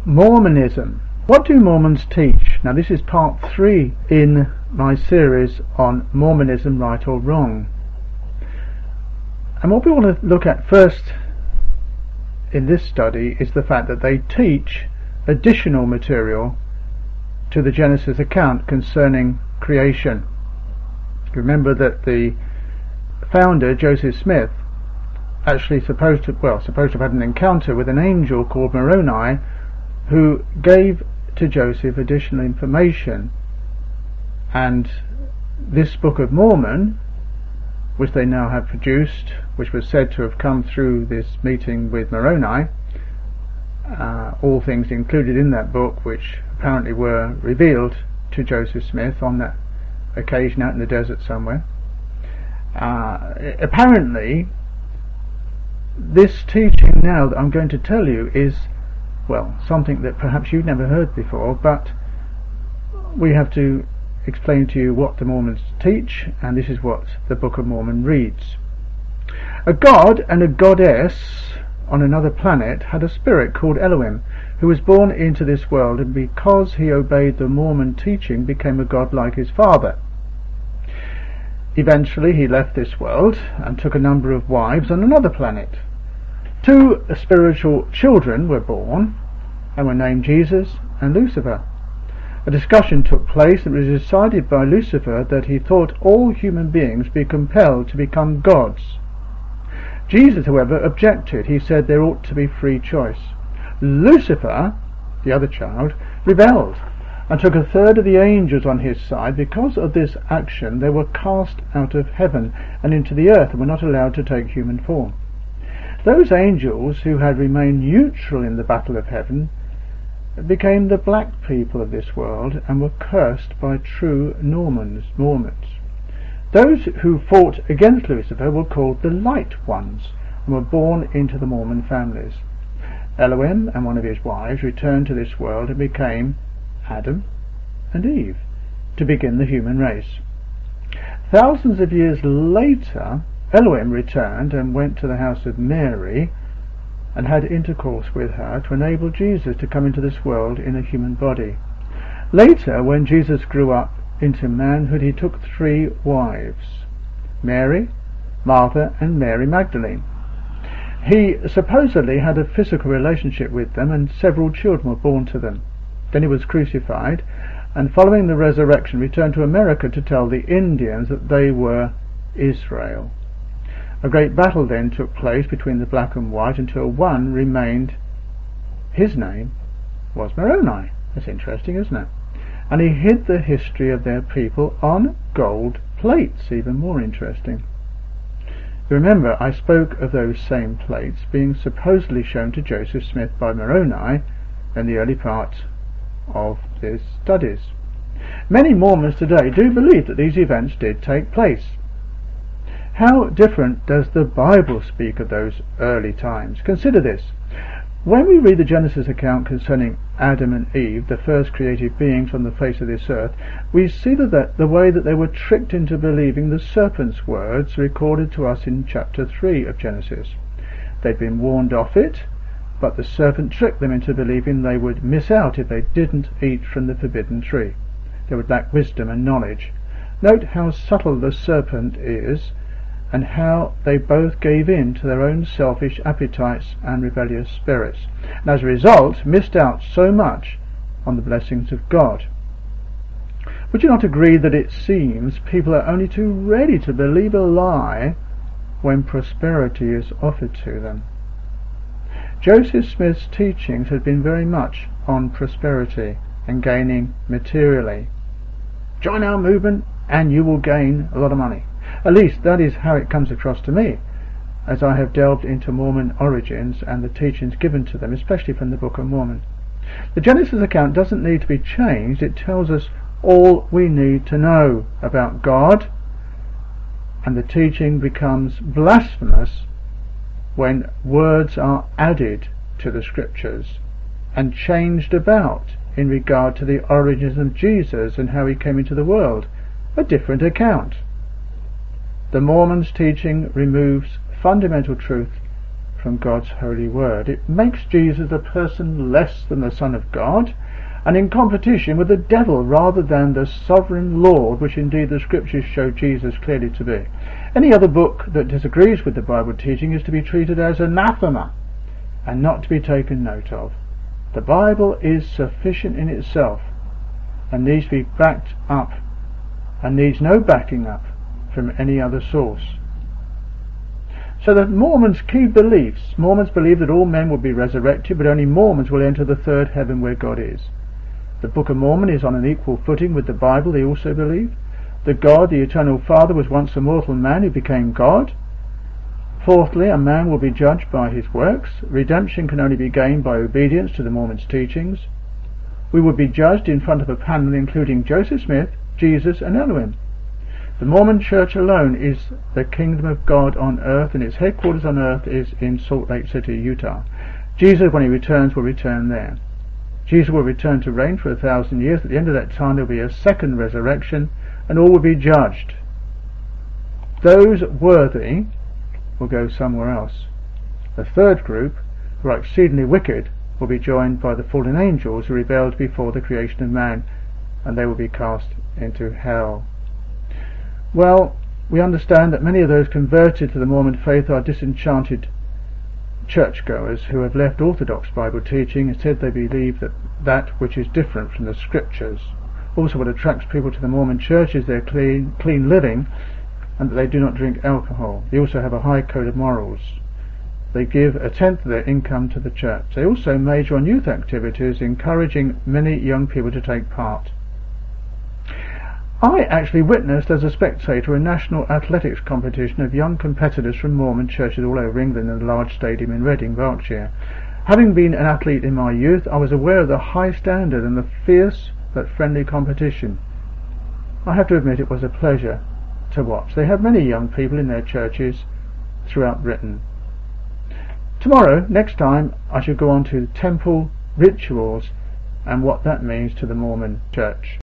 Mormonism. What do Mormons teach? Now this is part 3 in my series on Mormonism, right or wrong. And what we want to look at first in this study is the fact that they teach additional material to the Genesis account concerning creation. Remember that the founder, Joseph Smith, actually supposed to have had an encounter with an angel called Moroni, who gave to Joseph additional information. And this Book of Mormon, which they now have produced, which was said to have come through this meeting with Moroni, all things included in that book which apparently were revealed to Joseph Smith on that occasion out in the desert somewhere. Apparently this teaching now that I'm going to tell you is, well, something that perhaps you've never heard before, but we have to explain to you what the Mormons teach, and this is what the Book of Mormon reads. A god and a goddess on another planet had a spirit called Elohim, who was born into this world, and because he obeyed the Mormon teaching became a god like his father. Eventually he left this world and took a number of wives on another planet. 2 spiritual children were born and were named Jesus and Lucifer. A discussion took place and it was decided by Lucifer that he thought all human beings be compelled to become gods. Jesus, however, objected. He said there ought to be free choice. Lucifer, the other child, rebelled and took 1/3 of the angels on his side. Because of this action they were cast out of heaven and into the earth and were not allowed to take human form. Those angels who had remained neutral in the battle of heaven became the black people of this world and were cursed by true Mormons. Those who fought against Lucifer were called the Light Ones and were born into the Mormon families. Elohim and one of his wives returned to this world and became Adam and Eve to begin the human race. Thousands of years later, Elohim returned and went to the house of Mary and had intercourse with her to enable Jesus to come into this world in a human body. Later, when Jesus grew up into manhood, he took 3 wives: Mary, Martha and Mary Magdalene. He supposedly had a physical relationship with them and several children were born to them. Then he was crucified and following the resurrection returned to America to tell the Indians that they were Israel. A great battle then took place between the black and white until one remained. His name was Moroni. That's interesting, isn't it? And he hid the history of their people on gold plates. Even more interesting. Remember, I spoke of those same plates being supposedly shown to Joseph Smith by Moroni in the early part of his studies. Many Mormons today do believe that these events did take place. How different does the Bible speak of those early times? Consider this. When we read the Genesis account concerning Adam and Eve, the first created beings on the face of this earth, we see that the way that they were tricked into believing the serpent's words recorded to us in chapter 3 of Genesis. They'd been warned off it, but the serpent tricked them into believing they would miss out if they didn't eat from the forbidden tree. They would lack wisdom and knowledge. Note how subtle the serpent is, and how they both gave in to their own selfish appetites and rebellious spirits, and as a result missed out so much on the blessings of God. Would you not agree that it seems people are only too ready to believe a lie when prosperity is offered to them? Joseph Smith's teachings had been very much on prosperity and gaining materially. Join our movement and you will gain a lot of money. At least that is how it comes across to me, as I have delved into Mormon origins and the teachings given to them, especially from the Book of Mormon. The Genesis account doesn't need to be changed. It tells us all we need to know about God, and the teaching becomes blasphemous when words are added to the scriptures and changed about in regard to the origins of Jesus and how he came into the world. A different account. The Mormon's teaching removes fundamental truth from God's holy word. It makes Jesus a person less than the Son of God, and in competition with the devil rather than the sovereign Lord, which indeed the scriptures show Jesus clearly to be. Any other book that disagrees with the Bible teaching is to be treated as anathema and not to be taken note of. The Bible is sufficient in itself and needs to be backed up and needs no backing up from any other source. So that Mormons' key beliefs, Mormons believe that all men will be resurrected, but only Mormons will enter the third heaven where God is. The Book of Mormon is on an equal footing with the Bible, they also believe. That God, the Eternal Father, was once a mortal man who became God. Fourthly, a man will be judged by his works. Redemption can only be gained by obedience to the Mormon's teachings. We will be judged in front of a panel including Joseph Smith, Jesus, and Elohim. The Mormon Church alone is the kingdom of God on earth, and its headquarters on earth is in Salt Lake City, Utah. Jesus, when he returns, will return there. Jesus will return to reign for 1,000 years. At the end of that time there will be a second resurrection, and all will be judged. Those worthy will go somewhere else. The third group, who are exceedingly wicked, will be joined by the fallen angels who rebelled before the creation of man, and they will be cast into hell. Well, we understand that many of those converted to the Mormon faith are disenchanted churchgoers who have left Orthodox Bible teaching and said they believe that which is different from the scriptures. Also, what attracts people to the Mormon church is their clean living, and that they do not drink alcohol. They also have a high code of morals. They give 1/10 of their income to the church. They also major on youth activities, encouraging many young people to take part. I actually witnessed as a spectator a national athletics competition of young competitors from Mormon churches all over England in a large stadium in Reading, Berkshire. Having been an athlete in my youth, I was aware of the high standard and the fierce but friendly competition. I have to admit it was a pleasure to watch. They have many young people in their churches throughout Britain. Tomorrow, next time, I shall go on to temple rituals and what that means to the Mormon church.